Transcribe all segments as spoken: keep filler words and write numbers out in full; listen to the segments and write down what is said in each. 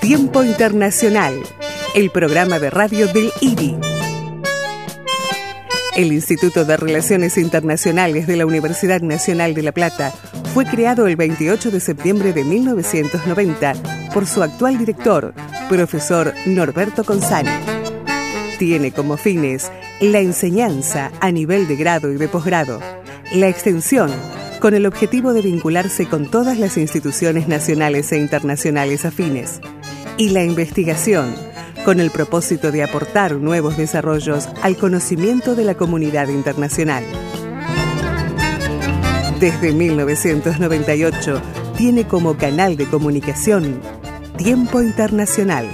Tiempo Internacional, el programa de radio del I R I. El Instituto de Relaciones Internacionales de la Universidad Nacional de La Plata fue creado el veintiocho de septiembre de mil novecientos noventa por su actual director, profesor Norberto Consani. Tiene como fines la enseñanza a nivel de grado y de posgrado, la extensión con el objetivo de vincularse con todas las instituciones nacionales e internacionales afines, y la investigación con el propósito de aportar nuevos desarrollos al conocimiento de la comunidad internacional. Desde mil novecientos noventa y ocho tiene como canal de comunicación Tiempo Internacional.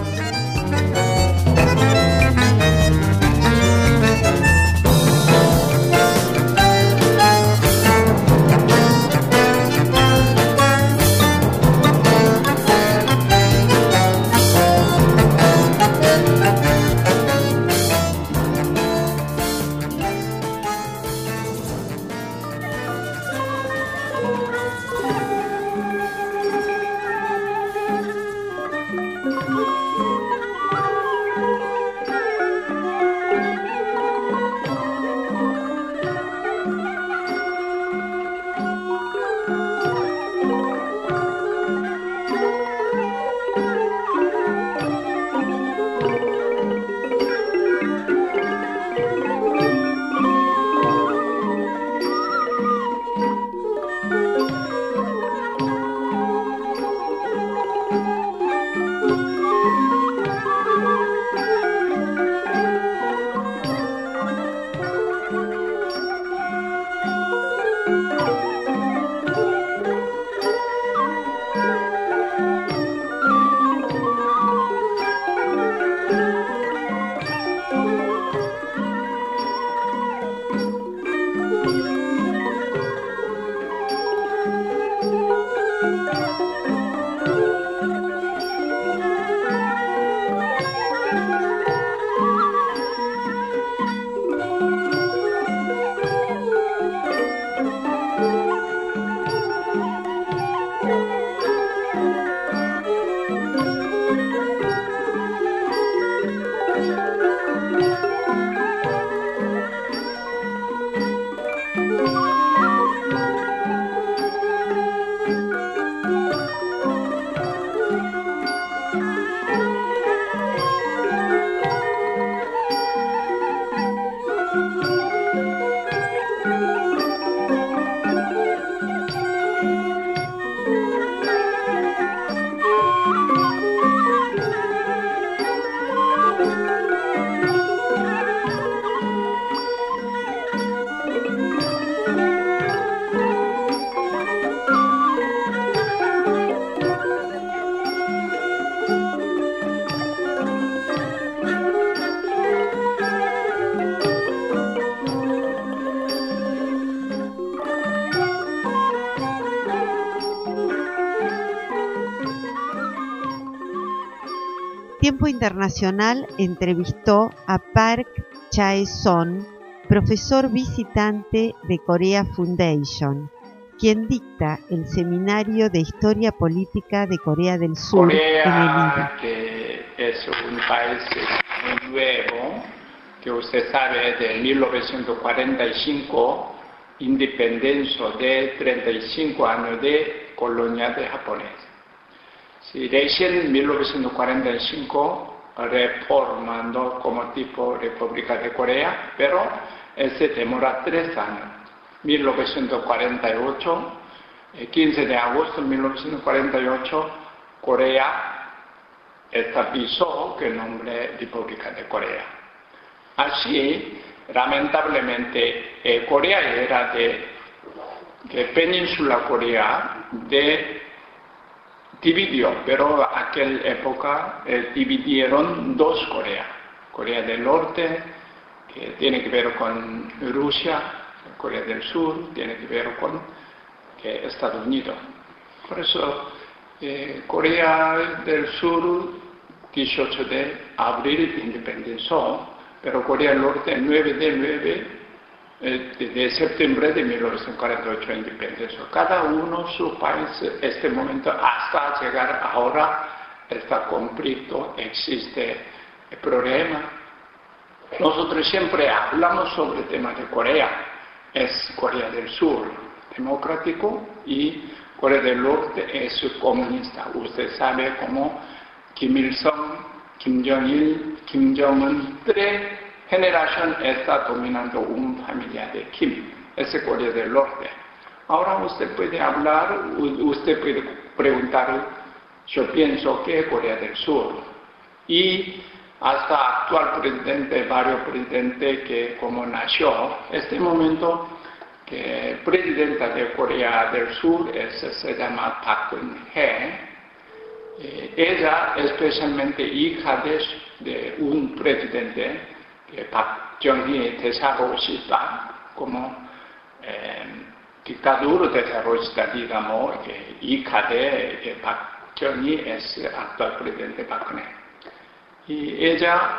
Tiempo Internacional entrevistó a Park Chae-son, profesor visitante de Korea Foundation, quien dicta el Seminario de Historia Política de Corea del Sur Corea, en el I R I. que es un país muy nuevo, que usted sabe, de mil novecientos cuarenta y cinco, independencia de treinta y cinco años de colonia de japonés. Sí, recién en mil novecientos cuarenta y cinco reformando como tipo República de Corea, pero ese demora tres años. mil novecientos cuarenta y ocho, quince de agosto de mil novecientos cuarenta y ocho, Corea estabilizó el nombre República de Corea. Así, lamentablemente, eh, Corea era de, de Península Corea, de dividió, pero en aquella época eh, dividieron dos Coreas. Corea del Norte, que tiene que ver con Rusia, Corea del Sur, tiene que ver con eh, Estados Unidos. Por eso, eh, Corea del Sur, dieciocho de abril, independizó, pero Corea del Norte, nueve de nueve eh, de septiembre de mil novecientos cuarenta y ocho, independizó. Cada uno su país, este momento, hasta llegar ahora, este conflicto, existe el problema. Nosotros siempre hablamos sobre el tema de Corea. Es Corea del Sur democrático y Corea del Norte es comunista. Usted sabe cómo Kim Il-sung, Kim Jong-il, Kim Jong-un, tres generaciones está dominando una familia de Kim. Es Corea del Norte. Ahora usted puede hablar, usted puede preguntar, yo pienso que es Corea del Sur. Y hasta actual presidente, varios presidentes que como nació, en este momento, que el presidente de Corea del Sur es, se llama Park Geun-hye. Eh, ella, especialmente hija de, de un presidente, que Park Geun-hye desarrollista, como eh, dictadura desarrollista, digamos, que hija de que Park Geun-hye es el actual presidente Park Geun-hye. Y ella,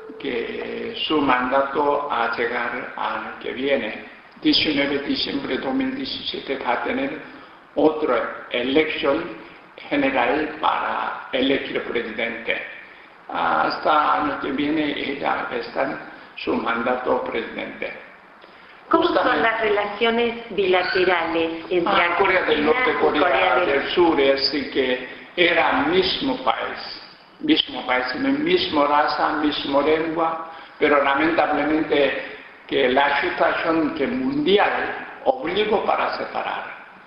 que su mandato a llegar al año que viene, diecinueve de diciembre de dos mil diecisiete, va a tener otra elección general para elegir presidente. Hasta el año que viene ella está en su mandato presidente. ¿Cómo son las relaciones bilaterales entre ah, Corea del Norte y Corea, Corea del, del Sur? Es que era el mismo país. mismo país, misma raza, misma lengua, pero lamentablemente que la situación que mundial obligó para separar.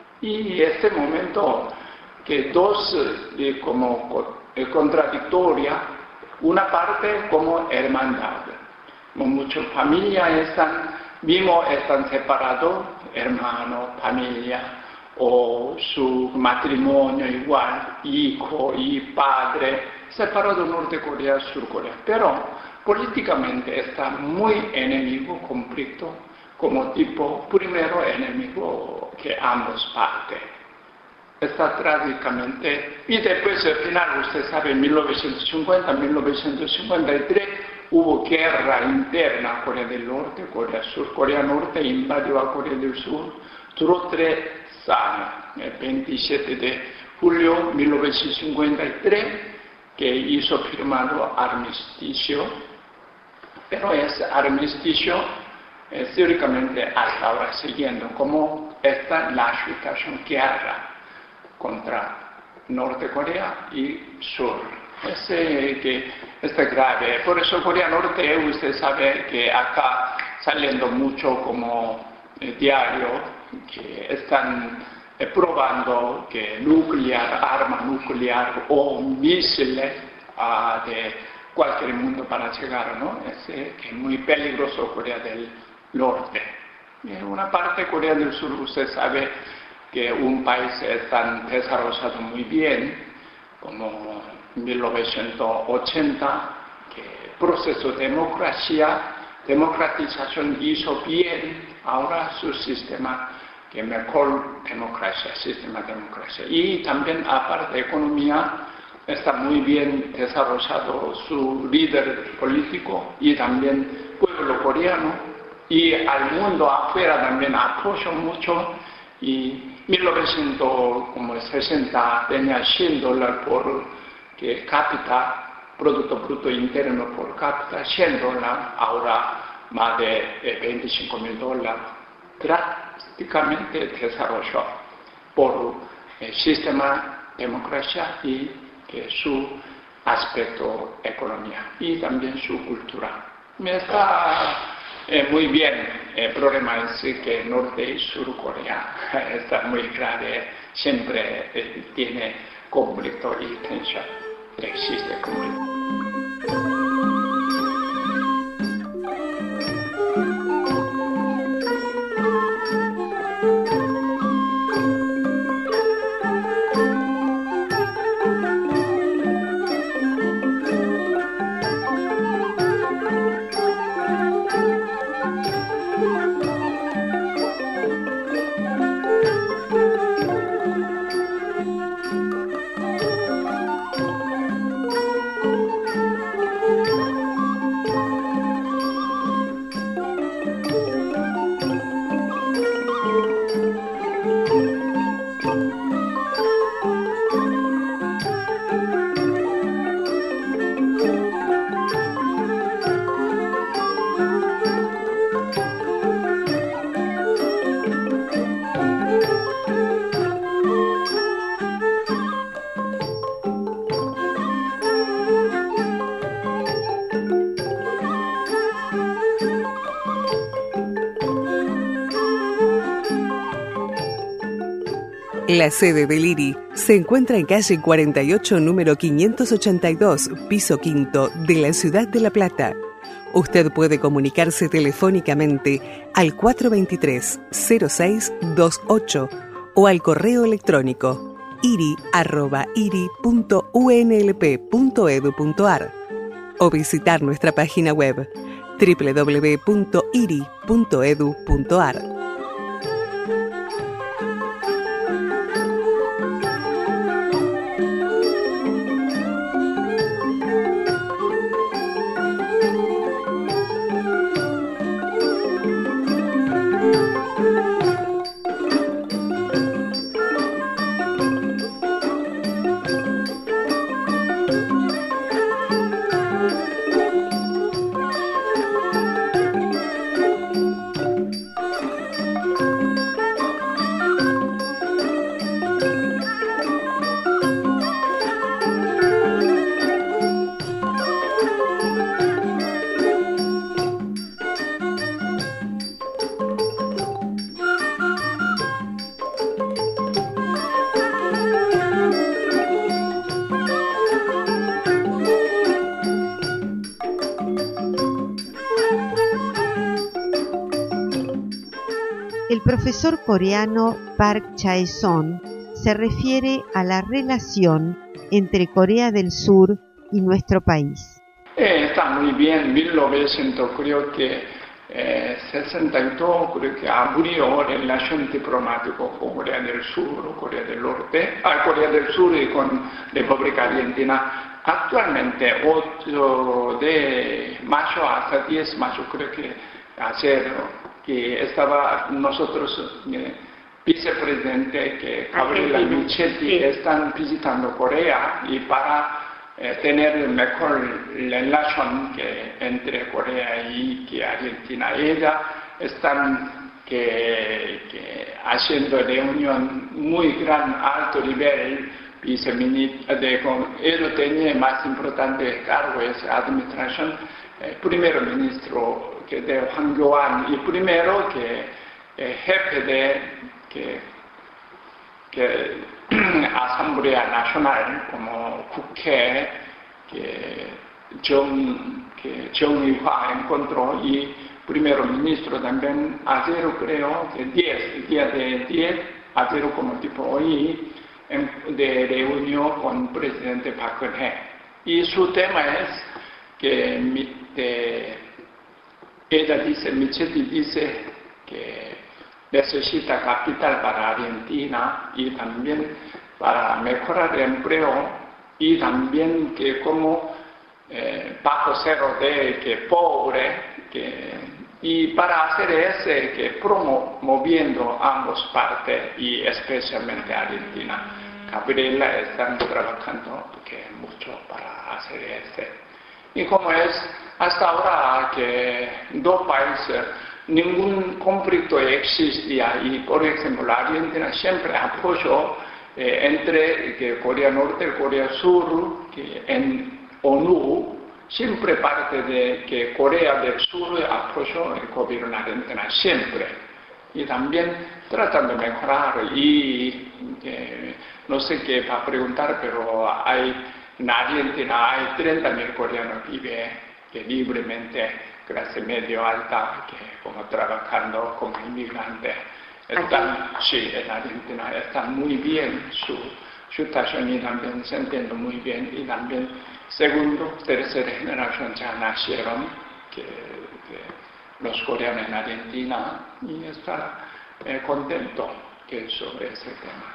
Y en este momento que dos eh, como eh, contradictoria, una parte como hermandad. Muchas familias están, mismo están separados, hermanos, familia, o su matrimonio igual, hijo y padre, separado Norte Corea, Sur Corea, pero políticamente está muy enemigo, conflicto, como tipo primero enemigo que ambas partes. Está trágicamente, y después al final, usted sabe, en mil novecientos cincuenta, mil novecientos cincuenta y tres hubo guerra interna, Corea del Norte, Corea Sur, Corea Norte invadió a Corea del Sur, duró tres años, el veintisiete de julio de mil novecientos cincuenta y tres, que hizo firmado armisticio, pero ese armisticio es teóricamente hasta ahora siguiendo como está la situación guerra contra Norte Corea y Sur. Es que está grave, por eso Corea Norte, usted sabe que acá saliendo mucho como eh, diario, que están eh, probando que nuclear, arma nuclear o misiles uh, de cualquier mundo para llegar, ¿no? Es eh, que muy peligroso Corea del Norte. Y en una parte Corea del Sur, usted sabe que un país está desarrollado muy bien, como mil novecientos ochenta, que el proceso de democracia, democratización hizo bien, ahora su sistema que mejor democracia, sistema de democracia. Y también aparte de economía, está muy bien desarrollado su líder político y también pueblo coreano, y al mundo afuera también apoyó mucho, y mil novecientos sesenta tenía cien dólares por que cápita, Producto Bruto Interno por cápita, cien dólares, ahora más de veinticinco mil dólares, drásticamente desarrolló por el sistema democracia y que su aspecto economía y también su cultura. Está eh, muy bien, el problema es que Norte y Sur Corea está muy grave, siempre eh, tiene conflicto y tensión, existe conflicto. La sede del I R I se encuentra en calle cuarenta y ocho, número quinientos ochenta y dos, piso quinto, de la ciudad de La Plata. Usted puede comunicarse telefónicamente al cuatro dos tres, cero seis dos ocho o al correo electrónico iri arroba iri punto u n l p punto e d u punto a r o visitar nuestra página web doble u doble u doble u punto iri punto e d u punto a r. El profesor coreano Park Chae-son se refiere a la relación entre Corea del Sur y nuestro país. Eh, está muy bien, mil novecientos creo que eh, sesenta y dos creo que abrió relación diplomática con Corea del Sur, Corea del Norte, ah, Corea del Sur y con República Argentina. Actualmente ocho de mayo hasta diez de mayo creo que ayer que estaba nosotros, eh, vicepresidente que Gabriela Michetti, sí, están visitando Corea y para eh, tener mejor relación que entre Corea y que Argentina. Ella están que, que haciendo reunión muy gran, alto nivel, viceministro, de, él tenía más importante cargo esa administración, eh, primer ministro que de Hwang Kyo-ahn y primero que eh, jefe de que, que Asamblea Nacional como 국회 que Jong que Jong Il-hwa encontró y primer ministro también ayer creo que diez día de diez ayer como tipo hoy en, de reunión con el presidente Park Geun-hye y su tema es que de, ella dice, Michetti dice que necesita capital para Argentina y también para mejorar el empleo y también que como eh, bajo cero de que pobre que, y para hacer ese que promoviendo ambas partes y especialmente Argentina. Gabriela están trabajando que mucho para hacer ese. Y como es hasta ahora que dos países, ningún conflicto existía y por ejemplo la Argentina siempre apoyó eh, entre que Corea Norte y Corea Sur, que en ONU siempre parte de que Corea del Sur apoyó el gobierno argentino siempre. Y también tratan de mejorar y eh, no sé qué va a preguntar, pero hay en Argentina hay treinta mil coreanos que viven que libremente, clase medio alta, que como trabajando como inmigrantes. Están, sí, en Argentina están muy bien su situación y también se entiende muy bien. Y también segundo, tercera generación ya nacieron que, que los coreanos en Argentina y está eh, contento que sobre ese tema.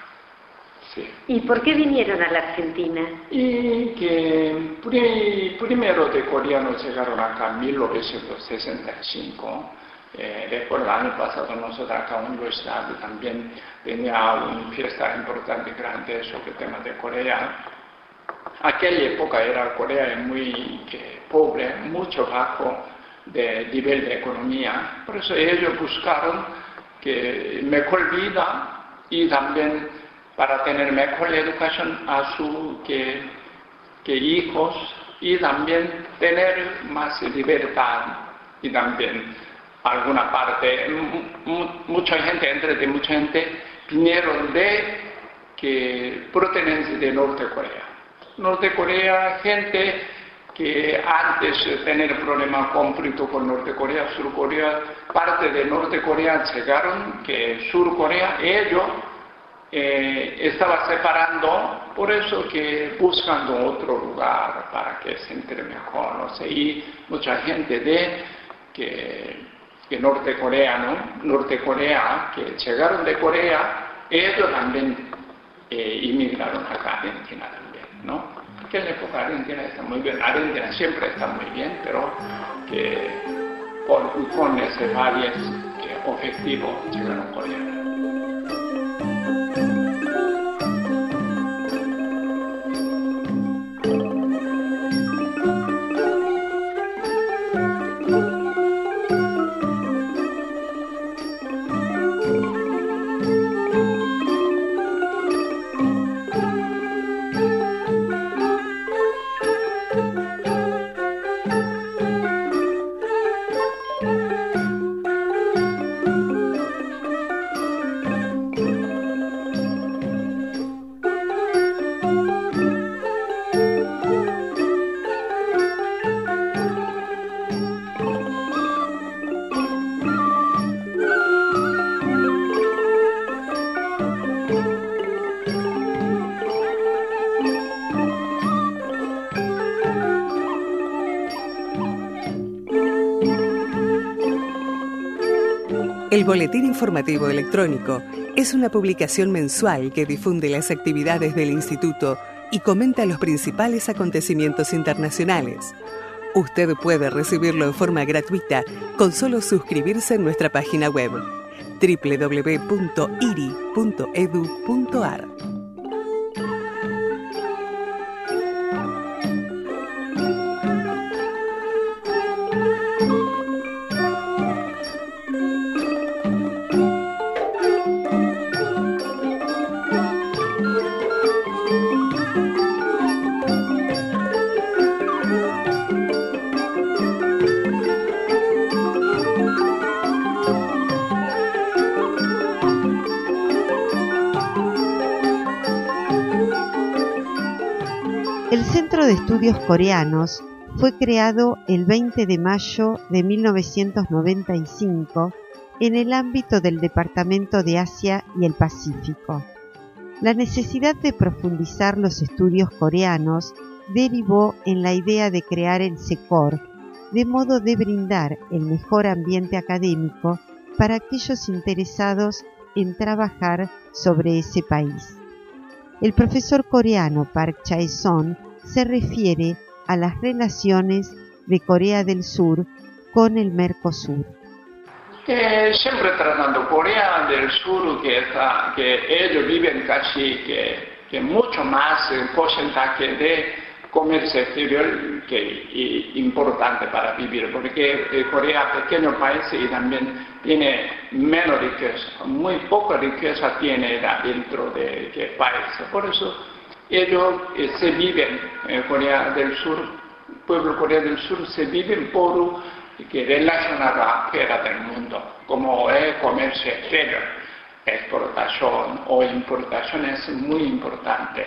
Sí. ¿Y por qué vinieron a la Argentina? Y que pri, primero de coreanos llegaron acá en mil novecientos sesenta y cinco. Eh, después el año pasado nosotros acá en la universidad también tenía una fiesta importante, grande sobre el tema de Corea. Aquella época era Corea muy que, pobre, mucho bajo de nivel de economía. Por eso ellos buscaron que mejor vida y también para tener mejor educación a sus que, que hijos y también tener más libertad y también alguna parte, mucha gente, entre de mucha gente, vinieron de que pertenece de Norte Corea. Norte Corea, gente que antes de tener problemas, conflicto con Norte Corea, Sur Corea, parte de Norte Corea llegaron, que Sur Corea, ellos eh, estaban separando, por eso que buscando otro lugar para que se entre mejor, no sé, y mucha gente de que, que nortecoreano, Norte Corea, que llegaron de Corea, ellos también eh, inmigraron acá a Argentina también, ¿no? Que en la época Argentina está muy bien, Argentina siempre está muy bien, pero que con, con ese varios que objetivos llegaron a Corea. El Boletín Informativo Electrónico es una publicación mensual que difunde las actividades del Instituto y comenta los principales acontecimientos internacionales. Usted puede recibirlo en forma gratuita con solo suscribirse en nuestra página web doble u doble u doble u punto i r i punto e d u punto a r. El Centro de Estudios Coreanos fue creado el veinte de mayo de mil novecientos noventa y cinco en el ámbito del Departamento de Asia y el Pacífico. La necesidad de profundizar los estudios coreanos derivó en la idea de crear el SECOR, de modo de brindar el mejor ambiente académico para aquellos interesados en trabajar sobre ese país. El profesor coreano Park Chae-son se refiere a las relaciones de Corea del Sur con el Mercosur. Que siempre tratando Corea del Sur, que, está, que ellos viven casi que, que mucho más porcentaje de comercio exterior que y, importante para vivir, porque eh, Corea es pequeño país y también tiene menos riqueza, muy poca riqueza tiene dentro de que país. Por eso ellos eh, se viven en eh, Corea del Sur, pueblo Corea del Sur se viven por que relacionado afuera del mundo, como el comercio exterior, exportación o importación es muy importante.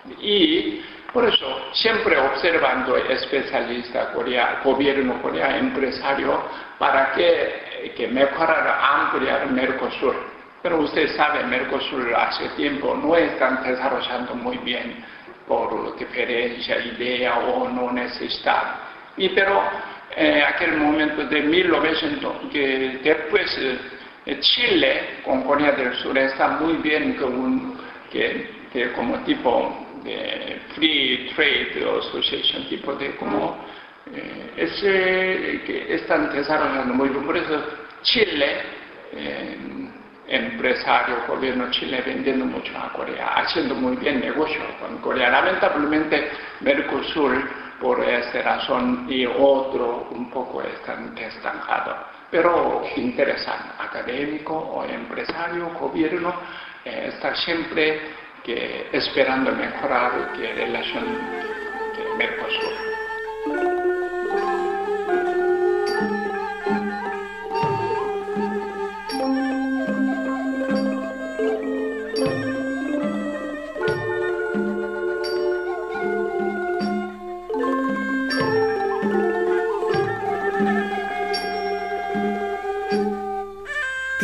Y por eso, siempre observando especialistas, Corea, gobierno coreano, empresario, para que, que mejorar, ampliar Mercosur. Pero usted sabe, Mercosur hace tiempo no están desarrollando muy bien por diferencia, idea o no necesidad. Y pero en eh, aquel momento de mil novecientos, que después eh, Chile con Corea del Sur está muy bien con, que, que como tipo de Free Trade Association, tipo de como eh, ese que están desarrollando muy bien. Por eso Chile, eh, empresario, gobierno Chile vendiendo mucho a Corea, haciendo muy bien negocio con Corea. Lamentablemente Mercosur por esta razón y otro un poco están estancados. Pero interesante, académico o empresario, gobierno, eh, está siempre que esperando mejorar que relación que Mercosur.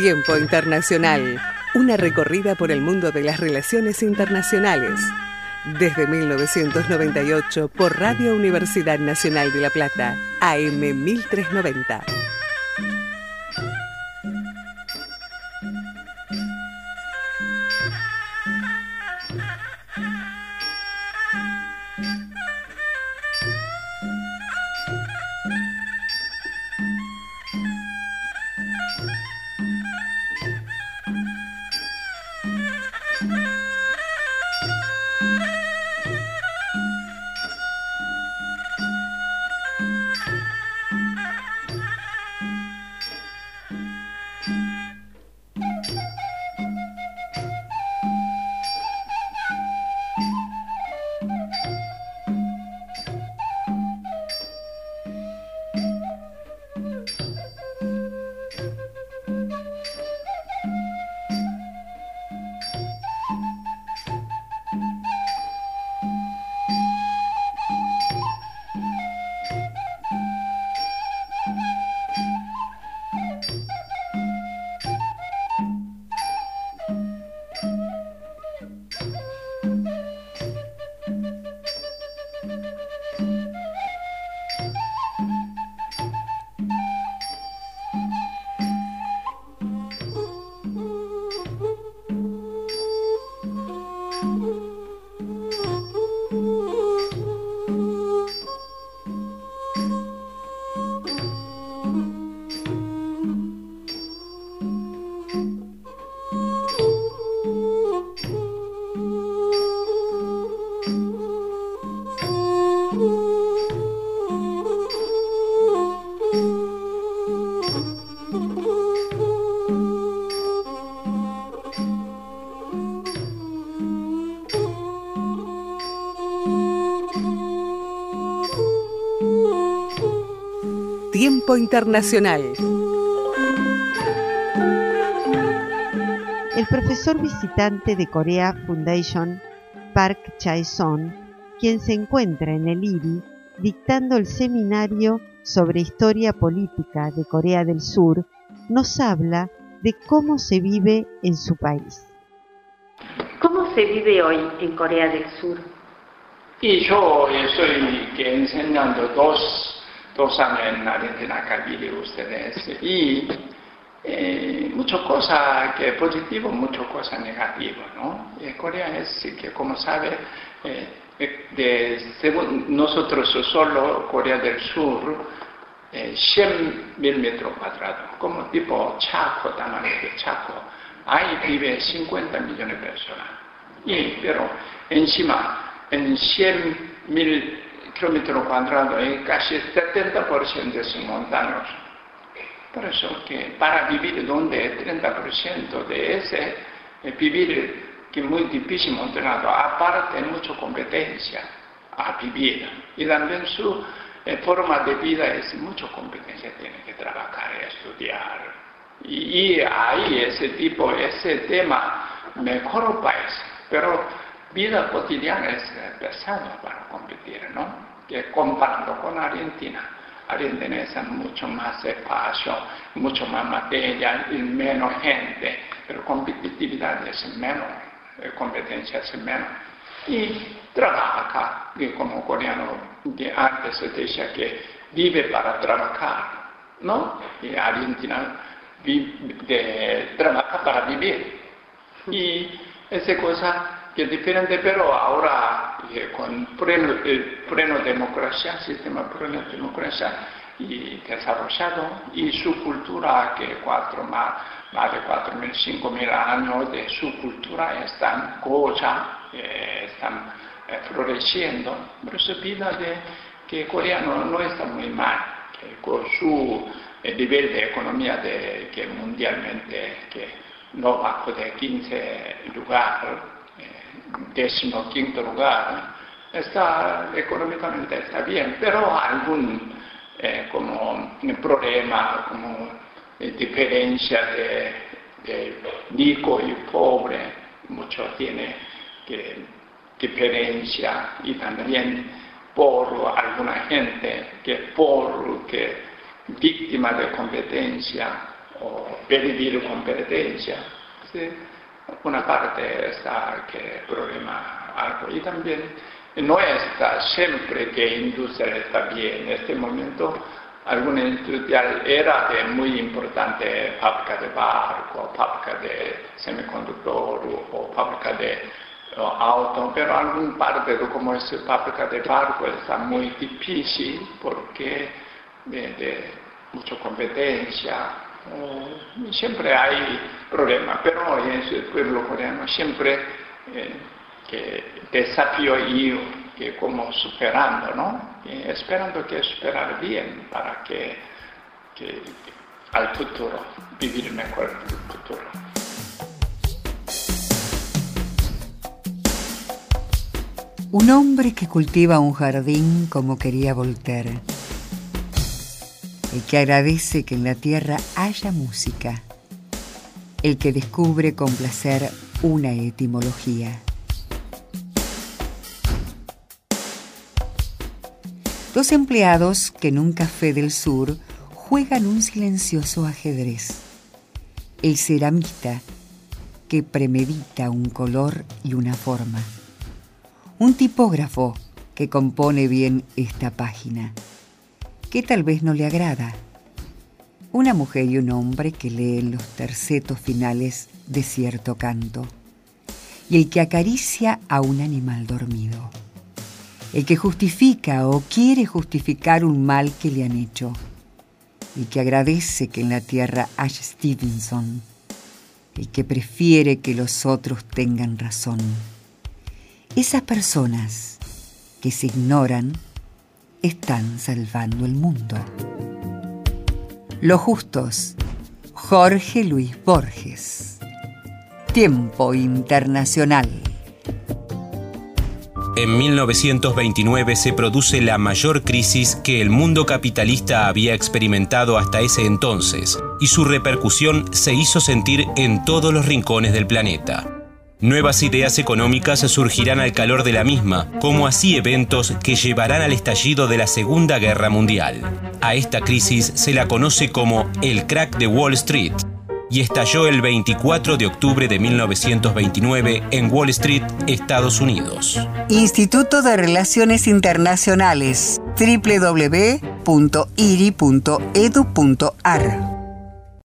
Tiempo Internacional, una recorrida por el mundo de las relaciones internacionales. Desde mil novecientos noventa y ocho por Radio Universidad Nacional de La Plata, A M mil trescientos noventa. Tiempo Internacional. El profesor visitante de Korea Foundation, Park Chae-son, quien se encuentra en el I R I dictando el seminario sobre historia política de Corea del Sur, nos habla de cómo se vive en su país. ¿Cómo se vive hoy en Corea del Sur? Y yo estoy enseñando dos dos años en Argentina, acá viven ustedes, y eh, muchas cosas que positivas, muchas cosas negativas, ¿no? Eh, Corea es, que como sabe, eh, de, según nosotros solo, Corea del Sur, eh, cien mil metros cuadrados, como tipo Chaco, tamaño de Chaco, ahí vive cincuenta millones de personas, y, pero encima, en cien mil kilómetros cuadrados, hay casi setenta por ciento son montañas. Por eso que para vivir donde el treinta por ciento de ese, eh, vivir que es muy difícil montañado, aparte hay mucha competencia a vivir. Y también su eh, forma de vida es mucha competencia, tiene que trabajar, estudiar. Y, y ahí ese tipo, ese tema mejor país, pero vida cotidiana es pesado para competir, ¿no? Que comparando con Argentina, Argentina es mucho más espacio, mucho más materia y menos gente, pero competitividad es menos, competencia es menos. Y trabaja, y como coreano de antes se decía que vive para trabajar, ¿no? Y Argentina vive, de, trabaja para vivir. Y esa cosa que es diferente, pero ahora eh, con pleno, el pleno democracia, sistema pleno democracia y desarrollado, y su cultura, que cuatro, más, más de cuatro mil, cinco mil años de su cultura están goya, eh, están eh, floreciendo. Por eso vida de que coreano no está muy mal, que con su eh, nivel de economía de, que mundialmente que no bajo de quince lugares, décimo quinto lugar, está económicamente está bien, pero algún eh, como problema, como eh, diferencia de, de rico y pobre, mucho tiene que diferencia, y también por alguna gente que por que víctima de competencia o pedir competencia. ¿Sí? Una parte está que problema algo, y también no está siempre que industria está bien. En este momento, alguna industria era de muy importante fábrica de barco, fábrica de semiconductor o fábrica de o auto, pero alguna parte de como es fábrica de barco está muy difícil porque de, de mucha competencia. Uh, siempre hay problemas, pero en el pueblo coreano siempre eh, que desafío y que como superando, ¿no? Y esperando que superar bien para que, que al futuro, vivir mejor en el futuro. Un hombre que cultiva un jardín como quería Voltaire. El que agradece que en la tierra haya música. El que descubre con placer una etimología. Dos empleados que en un café del sur juegan un silencioso ajedrez. El ceramista que premedita un color y una forma. Un tipógrafo que compone bien esta página, que tal vez no le agrada. Una mujer y un hombre que leen los tercetos finales de cierto canto. Y el que acaricia a un animal dormido. El que justifica o quiere justificar un mal que le han hecho. El que agradece que en la tierra haya Stevenson. El que prefiere que los otros tengan razón. Esas personas que se ignoran están salvando el mundo. Los justos, Jorge Luis Borges. Tiempo Internacional. En mil novecientos veintinueve se produce la mayor crisis que el mundo capitalista había experimentado hasta ese entonces, y su repercusión se hizo sentir en todos los rincones del planeta. Nuevas ideas económicas surgirán al calor de la misma, como así eventos que llevarán al estallido de la Segunda Guerra Mundial. A esta crisis se la conoce como el crack de Wall Street, y estalló el veinticuatro de octubre de mil novecientos veintinueve en Wall Street, Estados Unidos. Instituto de Relaciones Internacionales, doble u doble u doble u punto i r i punto e d u punto a r